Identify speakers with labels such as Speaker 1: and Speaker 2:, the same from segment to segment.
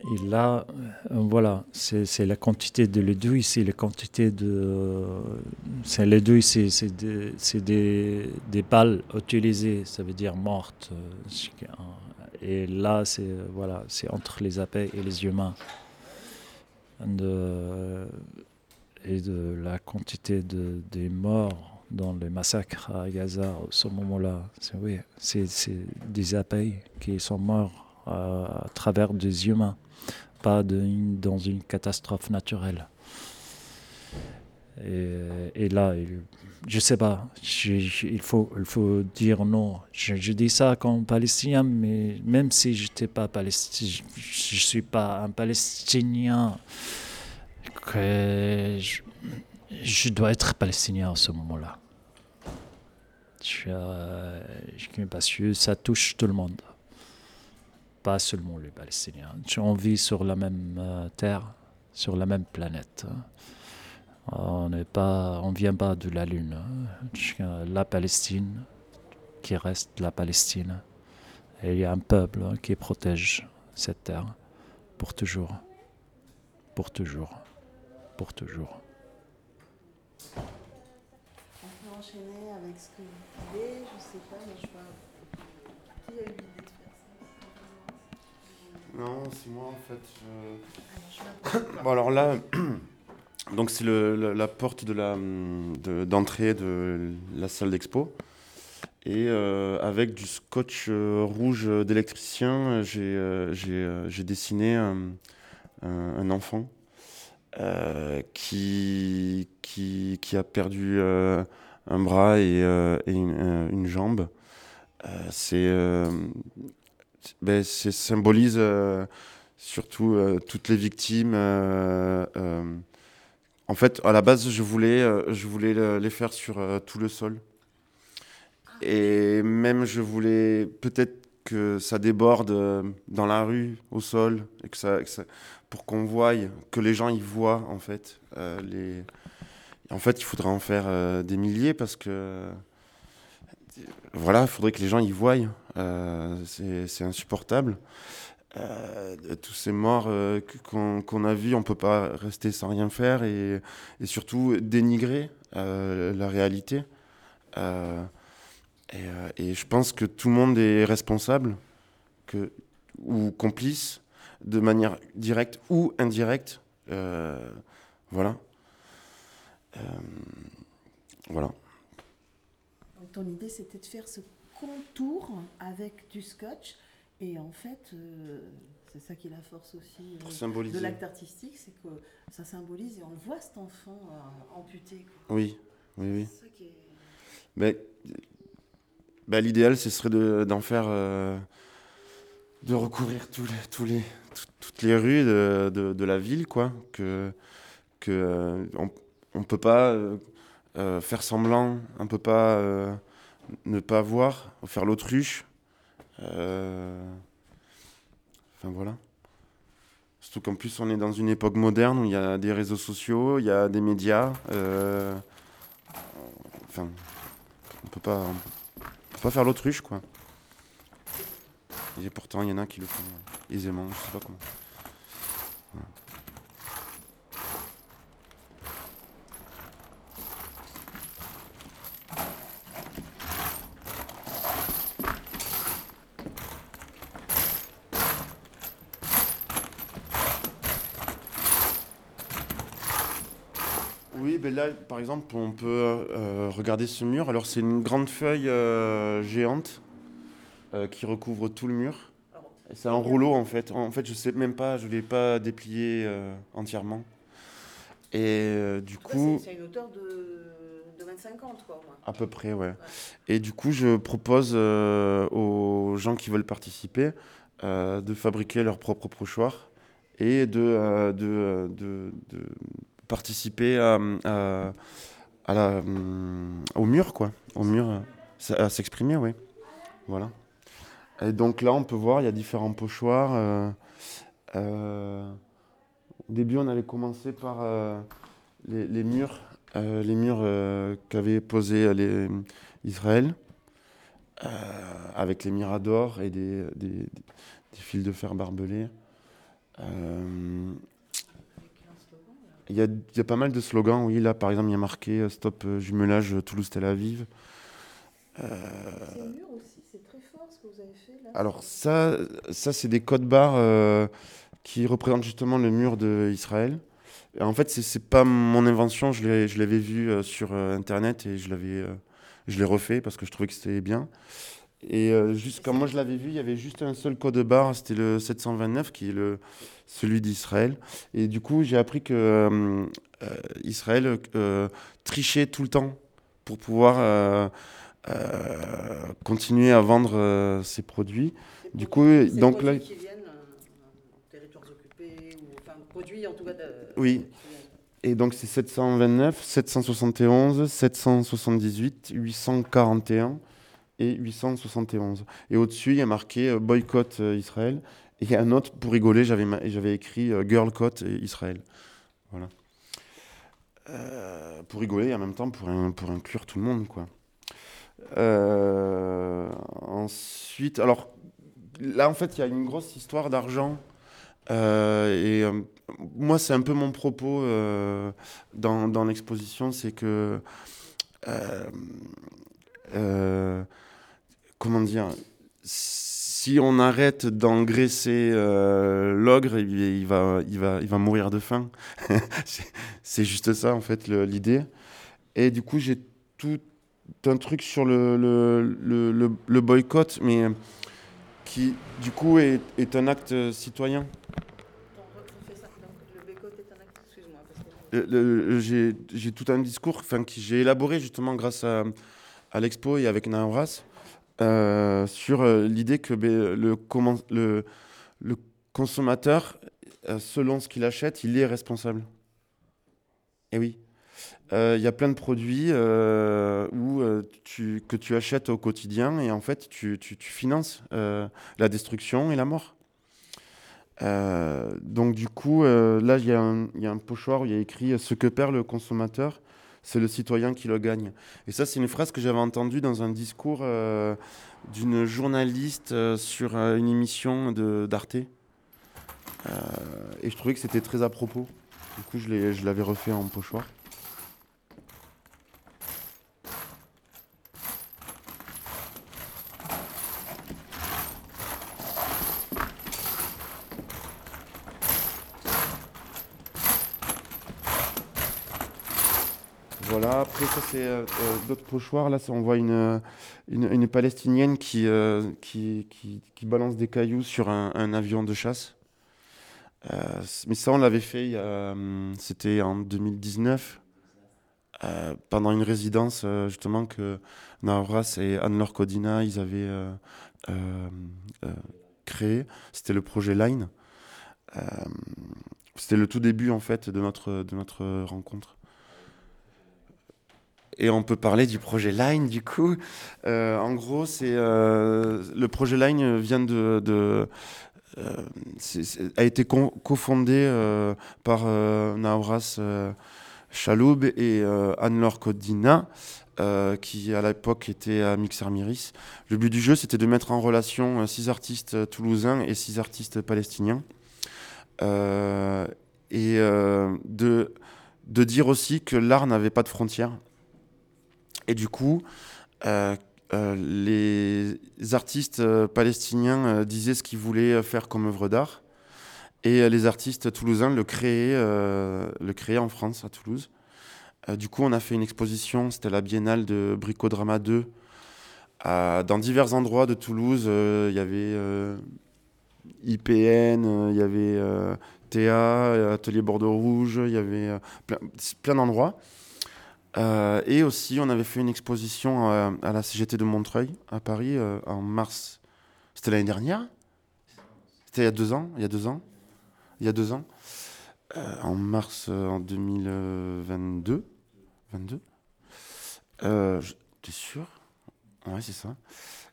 Speaker 1: Et là, voilà, c'est la quantité de l'édouille, c'est la quantité de. C'est l'édouille, c'est des balles utilisées, ça veut dire mortes. Et là, voilà, c'est entre les abeilles et les humains. De, et de la quantité des morts dans les massacres à Gaza, à ce moment-là, oui, c'est des abeilles qui sont morts à travers des humains, pas dans une catastrophe naturelle. Et là, je sais pas, il faut dire non. Je dis ça comme Palestinien, mais même si je n'étais pas palestinien, je suis pas un Palestinien, que je dois être Palestinien à ce moment-là. Parce que ça touche tout le monde, pas seulement les Palestiniens. On vit sur la même terre, sur la même planète. On vient pas de la Lune. La Palestine, qui reste la Palestine. Et il y a un peuple qui protège cette terre pour toujours, pour toujours, pour toujours.
Speaker 2: On peut enchaîner avec ce que vous voulez, je sais pas, mais je vois. Qui a eu l'idée de faire ça?
Speaker 3: Non, c'est moi en fait.
Speaker 2: Alors,
Speaker 3: Bon alors là, donc c'est la porte d'entrée de la salle d'expo. Et avec du scotch rouge d'électricien, j'ai dessiné un enfant qui a perdu un bras et une jambe. C'est ça symbolise surtout toutes les victimes. En fait, à la base, je voulais les faire sur tout le sol. Et même, je voulais peut-être que ça déborde dans la rue, au sol, et pour qu'on voie, que les gens y voient, en fait. En fait, il faudrait en faire des milliers parce que, voilà, il faudrait que les gens y voient. C'est insupportable. Tous ces morts qu'on a vus, on peut pas rester sans rien faire et surtout dénigrer la réalité. Euh, et je pense que tout le monde est responsable ou complice de manière directe ou indirecte. Voilà. Euh, voilà.
Speaker 2: donc ton idée c'était de faire ce contour avec du scotch. Et en fait, c'est ça qui est la force aussi
Speaker 3: Pour
Speaker 2: de
Speaker 3: symboliser.
Speaker 2: l'acte artistique, c'est que ça symbolise et on le voit cet enfant amputé. Quoi.
Speaker 3: Oui, oui, oui.
Speaker 2: C'est ça qui est...
Speaker 3: Mais l'idéal, ce serait d'en faire, de recourir toutes les rues de la ville, quoi. On peut pas faire semblant, on peut pas ne pas voir, faire l'autruche. Enfin voilà. Surtout qu'en plus on est dans une époque moderne où il y a des réseaux sociaux, il y a des médias. Enfin, on peut pas faire l'autruche, quoi. Et pourtant, il y en a qui le font aisément, je sais pas comment. Voilà. Oui, ben là, par exemple, on peut regarder ce mur. Alors, c'est une grande feuille géante qui recouvre tout le mur.
Speaker 2: Alors,
Speaker 3: Et c'est un rouleau, en fait. En fait, je sais même pas, je l'ai pas déplié entièrement. Et du coup,
Speaker 2: c'est une hauteur de 25 quoi, au moins.
Speaker 3: à peu près, ouais.
Speaker 2: Ouais.
Speaker 3: Et du coup, je propose aux gens qui veulent participer de fabriquer leur propre pochoir et de participer au mur, quoi. Au mur, à s'exprimer, oui. Voilà. Et donc là, on peut voir, il y a différents pochoirs. Au début, on avait commencé par les murs, qu'avait posé Israël, avec les miradors et des fils de fer barbelés. Euh, il y a pas mal de slogans, oui. Là, par exemple, il y a marqué Stop jumelage Toulouse-Tel Aviv.
Speaker 2: Ces murs aussi, c'est très fort ce que vous avez fait là.
Speaker 3: Alors ça c'est des codes barres qui représentent justement le mur d'Israël. Et en fait, c'est pas mon invention, je l'avais vu sur Internet et je l'ai refait parce que je trouvais que c'était bien. Et juste quand moi je l'avais vu, il y avait juste un seul code barre, c'était le 729 qui est celui d'Israël. Et du coup, j'ai appris que Israël trichait tout le temps pour pouvoir continuer à vendre ses produits. Du coup,
Speaker 2: C'est
Speaker 3: donc là,
Speaker 2: produits qui viennent territoires occupés, ou enfin produits en tout cas
Speaker 3: oui. Et donc c'est 729, 771, 778, 841 et 871. Et au-dessus, il y a marqué boycott Israël. Et il y a un autre, pour rigoler, j'avais écrit girl code Israël. Voilà. Pour rigoler et en même temps pour inclure tout le monde, quoi. Ensuite, alors là, en fait, il y a une grosse histoire d'argent. Moi, c'est un peu mon propos dans l'exposition, c'est que euh, euh, comment dire, si on arrête d'engraisser l'ogre, il va mourir de faim. C'est juste ça, en fait, l'idée. Et du coup, j'ai tout un truc sur le boycott, mais qui, du coup, est un acte citoyen.
Speaker 2: Le boycott est un acte, excuse-moi.
Speaker 3: J'ai tout un discours enfin, que j'ai élaboré justement grâce à l'expo et avec Naoras sur l'idée que le consommateur, selon ce qu'il achète, il est responsable. Et oui. Il y a plein de produits que tu achètes au quotidien et en fait tu finances la destruction et la mort. Donc du coup, là il y a un pochoir où il y a écrit ce que perd le consommateur, c'est le citoyen qui le gagne. Et ça, c'est une phrase que j'avais entendue dans un discours d'une journaliste sur une émission d'Arte. Et je trouvais que c'était très à propos. Du coup, je l'avais refait en pochoir. Voilà, après ça c'est d'autres pochoirs. Là, on voit une Palestinienne qui balance des cailloux sur un avion de chasse. Mais ça, on l'avait fait, c'était en 2019, pendant une résidence justement que Navras et Anne-Laure Codina, ils avaient euh, euh, créé. C'était le projet Line. Euh, C'était le tout début en fait de notre rencontre. Et on peut parler du projet Line, du coup. En gros, le projet Line vient a été cofondé par Naouras Chaloub et Anne-Laure Codina, qui à l'époque était à Mixer Miris. Le but du jeu, c'était de mettre en relation 6 artistes toulousains et 6 artistes palestiniens. Euh, et de dire aussi que l'art n'avait pas de frontières. Et du coup, euh, les artistes palestiniens disaient ce qu'ils voulaient faire comme œuvre d'art. Et les artistes toulousains le créaient en France, à Toulouse. Du coup, on a fait une exposition, c'était la Biennale de Bricodrama 2. Dans divers endroits de Toulouse, il y avait IPN, il y avait Théa, Atelier Bordeaux Rouge, il y avait plein d'endroits. Et aussi, on avait fait une exposition à la CGT de Montreuil, à Paris, en mars. C'était l'année dernière? C'était il y a 2 ans? Il y a 2 ans? Il y a 2 ans? En mars en 2022. 22. T'es sûr? Ouais, c'est ça.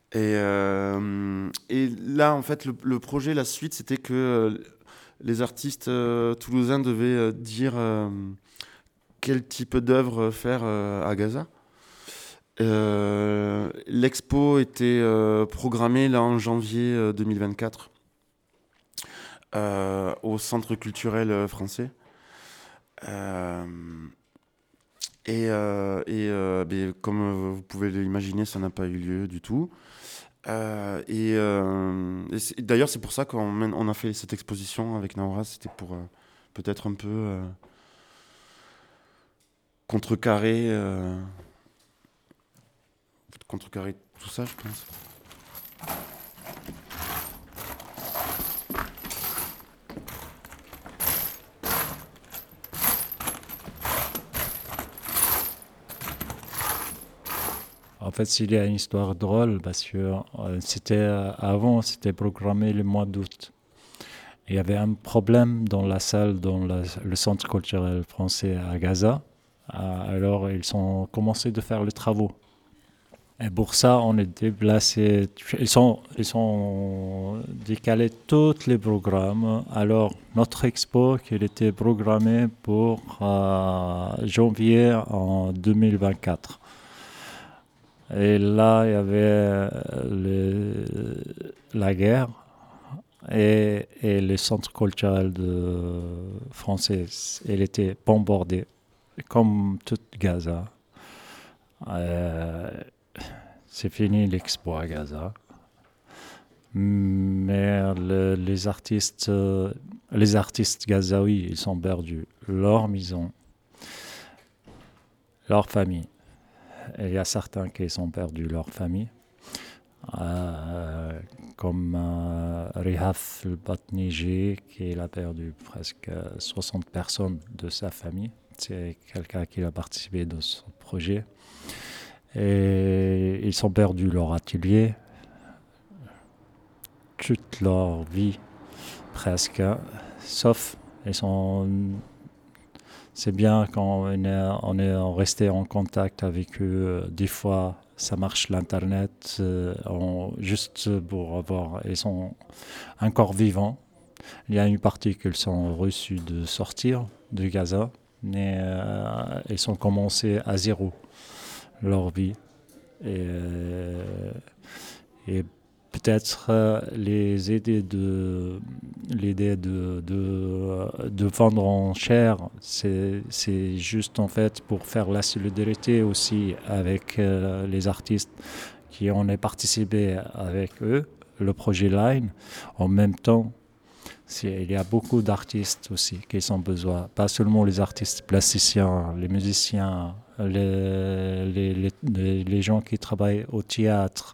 Speaker 3: Et là, en fait, le projet, la suite, c'était que les artistes toulousains devaient dire quel type d'œuvre faire à Gaza. L'expo était programmée là en janvier 2024. au Centre culturel français. Mais comme vous pouvez l'imaginer, ça n'a pas eu lieu du tout. D'ailleurs, c'est pour ça qu'on a fait cette exposition avec Naora. C'était pour peut-être un peu contrecarrer tout ça, je pense.
Speaker 1: En fait, il y a une histoire drôle parce que avant, c'était programmé le mois d'août. Il y avait un problème dans la salle, dans le centre culturel français à Gaza. Alors, ils ont commencé de faire les travaux. Et pour ça, on est déplacé. Ils sont décalés tous les programmes. Alors, notre expo, qui était programmée pour janvier en 2024. Et là, il y avait la guerre et le centre culturel français. Il était bombardé, comme toute Gaza. C'est fini l'expo à Gaza. Mais les artistes gazaouis, ils ont perdu leur maison, leur famille. Et il y a certains qui ont perdu leur famille, comme Rihaf El-Batniji, qui a perdu presque 60 personnes de sa famille. C'est quelqu'un qui a participé dans ce projet. Et ils ont perdu leur atelier, toute leur vie, presque, sauf c'est bien quand on est resté en contact avec eux. Des fois, ça marche l'Internet, juste pour avoir... Ils sont encore vivants. Il y a une partie qu'ils sont reçus de sortir de Gaza, mais ils ont commencé à zéro leur vie. Et peut-être les aider de vendre en chair, c'est juste en fait pour faire la solidarité aussi avec les artistes qui ont participé avec eux, le projet Line. En même temps, il y a beaucoup d'artistes aussi qui ont besoin, pas seulement les artistes plasticiens, les musiciens, les gens qui travaillent au théâtre,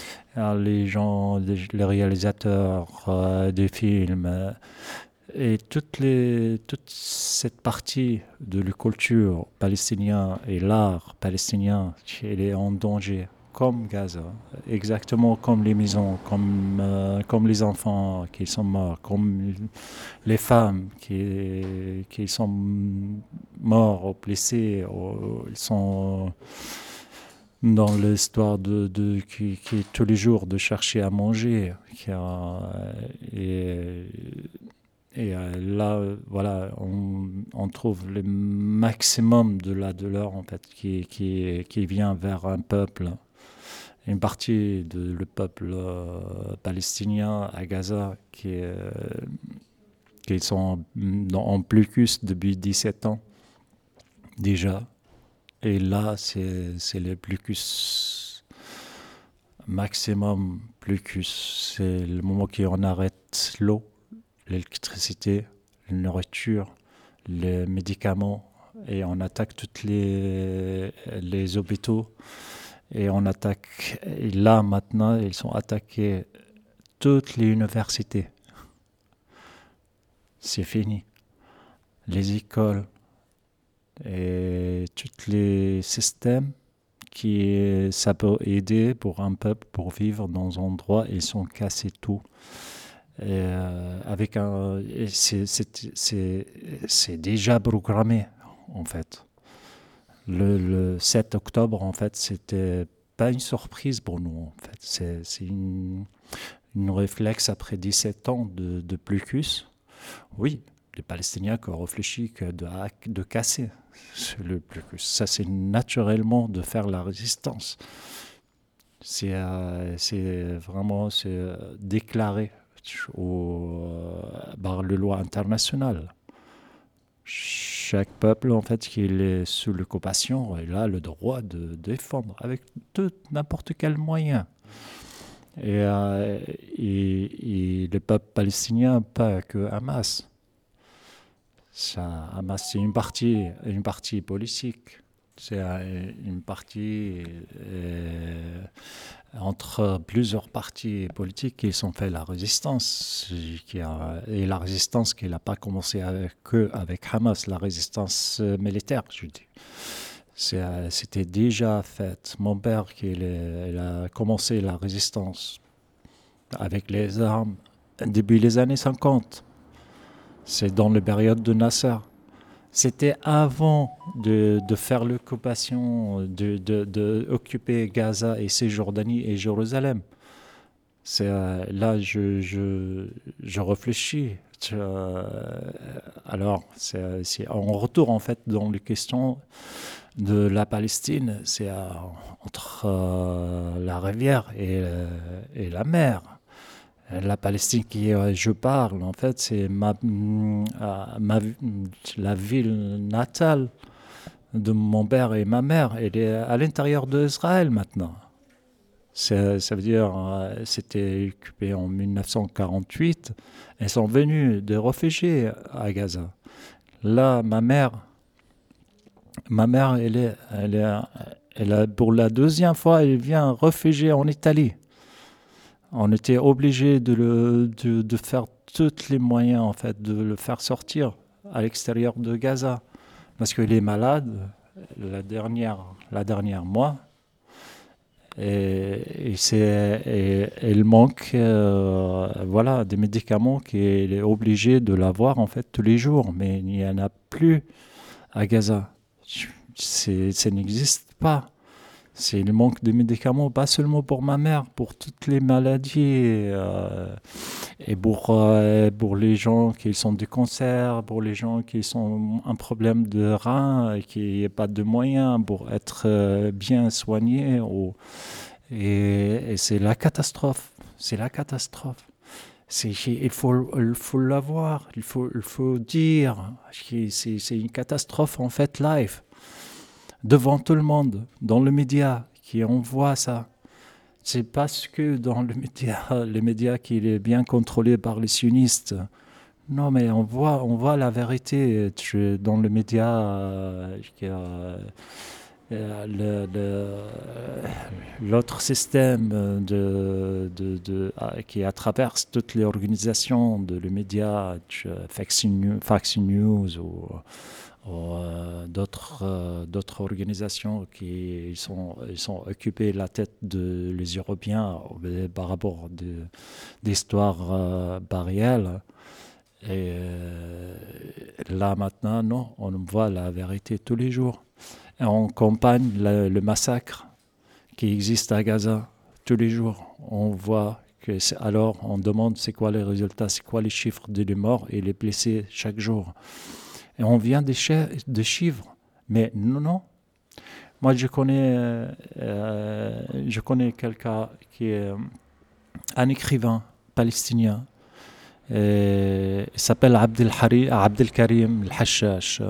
Speaker 1: les réalisateurs des films, et toute cette partie de la culture palestinienne et l'art palestinien, elle est en danger, comme Gaza, exactement comme les maisons, comme les enfants qui sont morts, comme les femmes qui sont morts ou blessées, ils sont dans l'histoire qui tous les jours de chercher à manger. Là, voilà, on trouve le maximum de la douleur en fait, qui vient vers un peuple, une partie de le peuple palestinien à Gaza qui sont en blocus depuis 17 ans déjà. Et là, c'est le blocus maximum blocus. C'est le moment qu'on arrête l'eau, l'électricité, la nourriture, les médicaments, et on attaque toutes les hôpitaux, et on attaque, et là maintenant ils sont attaqués toutes les universités. C'est fini. Les écoles et tous les systèmes ça peut aider pour un peuple pour vivre dans un endroit, ils sont cassés tout. C'est déjà programmé en fait. Le 7 octobre en fait, c'était pas une surprise pour nous en fait. C'est une réflexe après 17 ans de blocus. Oui, les Palestiniens qui ont réfléchi de casser le blocus. Ça, c'est naturellement de faire la résistance. C'est vraiment déclaré. par les lois internationales. Chaque peuple, en fait, qui est sous l'occupation, il a le droit de défendre avec n'importe quel moyen. Et le peuple palestinien, pas que Hamas. Hamas, c'est une partie politique. C'est une partie entre plusieurs partis politiques qui ont fait la résistance. Et la résistance qui n'a pas commencé avec Hamas, la résistance militaire, je dis. C'était déjà fait. Mon père, il a commencé la résistance avec les armes début des années 50. C'est dans la période de Nasser. C'était avant de faire l'occupation, d'occuper Gaza et Cisjordanie et Jérusalem. Là, je réfléchis. Alors, on retourne en fait dans les questions de la Palestine. C'est entre la rivière et la mer. La Palestine qui je parle, en fait, c'est la ville natale de mon père et ma mère. Elle est à l'intérieur d'Israël maintenant. Ça veut dire, c'était occupé en 1948. Ils sont venus des réfugiés à Gaza. Là, ma mère, elle a, pour la deuxième fois, elle vient réfugiée en Italie. On était obligé de faire tous les moyens, en fait, de le faire sortir à l'extérieur de Gaza. Parce qu'il est malade, la dernière mois. Et il manque des médicaments qu'il est obligé de l'avoir, en fait, tous les jours. Mais il n'y en a plus à Gaza. Ça n'existe pas. C'est le manque de médicaments, pas seulement pour ma mère, pour toutes les maladies et pour les gens qui sont du cancer, pour les gens qui ont un problème de rein et qui n'ont pas de moyens pour être bien soignés. Et c'est la catastrophe. C'est la catastrophe. Il faut l'avoir, il faut dire. C'est une catastrophe en fait live. Devant tout le monde, dans le média, qui envoie ça. C'est parce que dans les médias qui est bien contrôlé par les sionistes. Non, mais on voit la vérité dans le média. L'autre système qui traverse toutes les organisations de les médias, Fox News ou d'autres organisations qui sont occupées la tête les Européens par rapport d'histoires réelles. Et là maintenant, non, on voit la vérité tous les jours. Et on compagne le massacre qui existe à Gaza tous les jours. On voit alors on demande c'est quoi les résultats, c'est quoi les chiffres des morts et les blessés chaque jour. Et on vient des chiffres. Mais non. Moi, je connais quelqu'un qui est un écrivain palestinien. Il s'appelle Abdelkarim El-Hashash.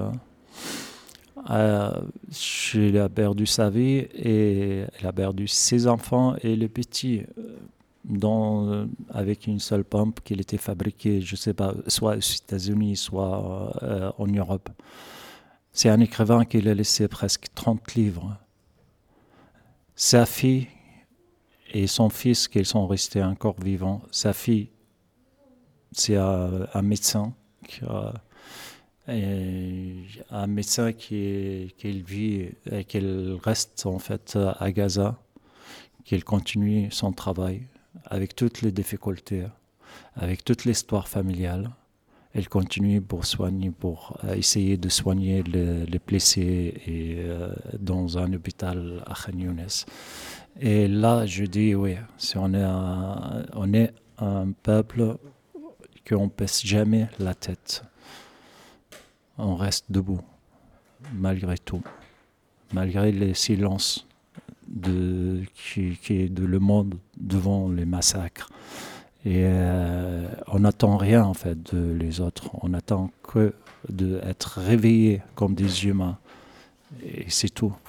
Speaker 1: Il a perdu sa vie et il a perdu ses enfants et le petit avec une seule pompe qu'il était fabriquée, je ne sais pas, soit aux États-Unis, soit en Europe. C'est un écrivain qui a laissé presque 30 livres. Sa fille et son fils, qui sont restés encore vivants. Sa fille, c'est un médecin qui vit et qui reste en fait à Gaza, qui continue son travail avec toutes les difficultés, avec toute l'histoire familiale. Elle continue pour essayer de soigner les blessés dans un hôpital à Khan Younes. Et là, je dis oui, on est un peuple qu'on ne baisse jamais la tête. On reste debout, malgré tout, malgré les silences qui est de le monde devant les massacres Et on n'attend rien en fait de les autres. On attend que d'être réveillés comme des humains. Et c'est tout.